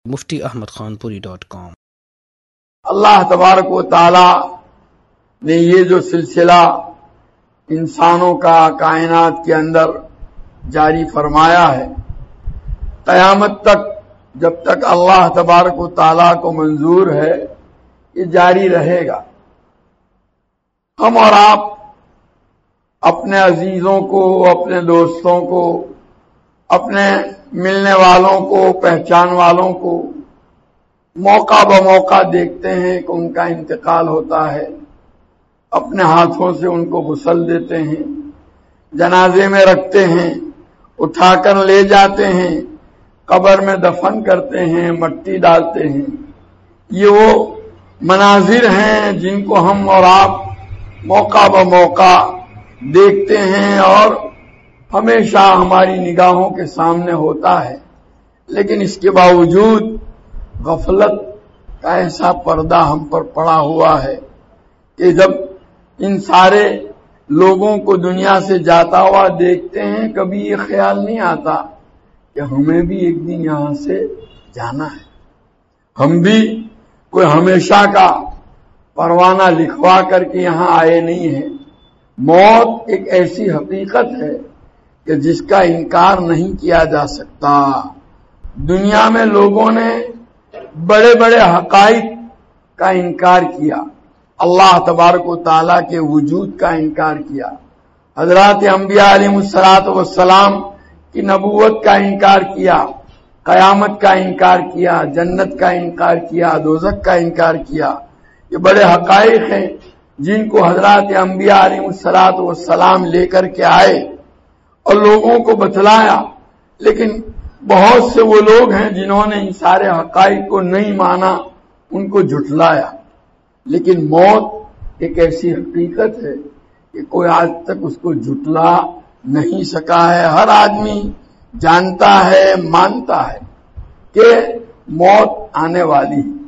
muftiahmadkhanpuri.com۔ اللہ تبارک و تعالی نے یہ جو سلسلہ انسانوں کا کائنات کے اندر جاری فرمایا ہے، قیامت تک جب تک اللہ تبارک و تعالی کو منظور ہے یہ جاری رہے گا۔ ہم اور آپ اپنے عزیزوں کو، اپنے دوستوں کو، اپنے ملنے والوں کو، پہچان والوں کو موقع بموقع دیکھتے ہیں کہ ان کا انتقال ہوتا ہے، اپنے ہاتھوں سے ان کو غسل دیتے ہیں، جنازے میں رکھتے ہیں، اٹھا کر لے جاتے ہیں، قبر میں دفن کرتے ہیں، مٹی ڈالتے ہیں۔ یہ وہ مناظر ہیں جن کو ہم اور آپ موقع بموقع دیکھتے ہیں اور ہمیشہ ہماری نگاہوں کے سامنے ہوتا ہے، لیکن اس کے باوجود غفلت کا ایسا پردہ ہم پر پڑا ہوا ہے کہ جب ان سارے لوگوں کو دنیا سے جاتا ہوا دیکھتے ہیں کبھی یہ خیال نہیں آتا کہ ہمیں بھی ایک دن یہاں سے جانا ہے، ہم بھی کوئی ہمیشہ کا پروانہ لکھوا کر کے یہاں آئے نہیں ہیں۔ موت ایک ایسی حقیقت ہے کہ جس کا انکار نہیں کیا جا سکتا۔ دنیا میں لوگوں نے بڑے بڑے حقائق کا انکار کیا، اللہ تبارک و تعالیٰ کے وجود کا انکار کیا، حضرات انبیاء علیہ السلام کی نبوت کا انکار کیا، قیامت کا انکار کیا، جنت کا انکار کیا، دوزخ کا انکار کیا۔ یہ بڑے حقائق ہیں جن کو حضرات انبیاء علیہ السلام لے کر کے آئے اور لوگوں کو بتلایا، لیکن بہت سے وہ لوگ ہیں جنہوں نے ان سارے حقائق کو نہیں مانا، ان کو جھٹلایا۔ لیکن موت ایک ایسی حقیقت ہے کہ کوئی آج تک اس کو جھٹلا نہیں سکا ہے۔ ہر آدمی جانتا ہے، مانتا ہے کہ موت آنے والی ہے۔